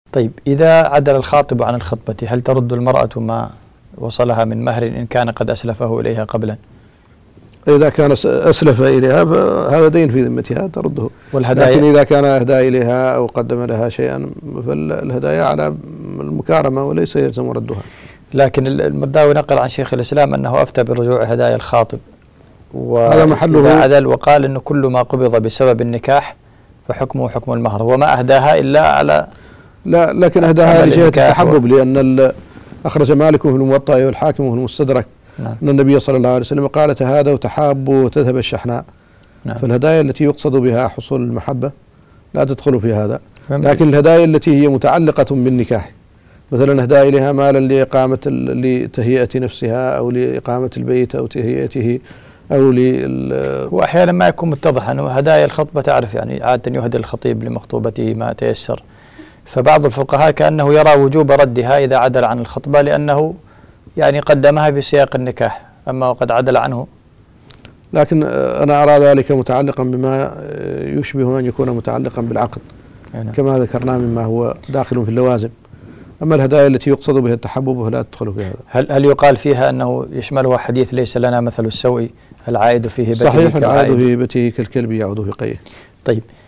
طيب إذا عدل الخاطب عن الخطبة هل ترد المرأة ما وصلها من مهر إن كان قد أسلفه إليها قبلا؟ إذا كان أسلف إليها فهذا دين في ذمتها ترده. والهدايا لكن إذا كان أهدى إليها أو قدم لها شيئا فالهدايا على المكارمة وليس يلزم ردها. لكن المرداوي نقل عن شيخ الإسلام أنه أفتى برجوع هدايا الخاطب، هذا محله وإذا عدل وقال أنه كل ما قبض بسبب النكاح فحكمه حكم المهر، وما أهداها إلا على لا، لكن أهداها لشيء التحبب، لأن أخرج مالك في الموطأ والحاكم في المستدرك نعم. أن النبي صلى الله عليه وسلم قال: تهادوا وتحابوا وتذهب الشحناء. نعم. فالهدايا التي يقصد بها حصول المحبة لا تدخل في هذا. لكن الهدايا التي هي متعلقة بالنكاح، مثلا أهدى إليها مالا لتهيئة نفسها أو لإقامة البيت أو تهيئته أو وأحيانا ما يكون متضح أنه هدايا الخطبة تعرف يعني عادة يهدي الخطيب لمخطوبته ما تيسر، فبعض الفقهاء كأنه يرى وجوب ردها إذا عدل عن الخطبة لأنه يعني قدمها بسياق النكاح، أما وقد عدل عنه. لكن أنا أرى ذلك متعلقا بما يشبه أن يكون متعلقا بالعقد كما ذكرنا مما هو داخل في اللوازم. أما الهدايا التي يقصد بها التحبب فلا تدخل في هذا. هل يقال فيها أنه يشملها حديث ليس لنا مثل السوء العائد في هبته؟ صحيح، العائد في هبته كالكلب يعود في قيه. طيب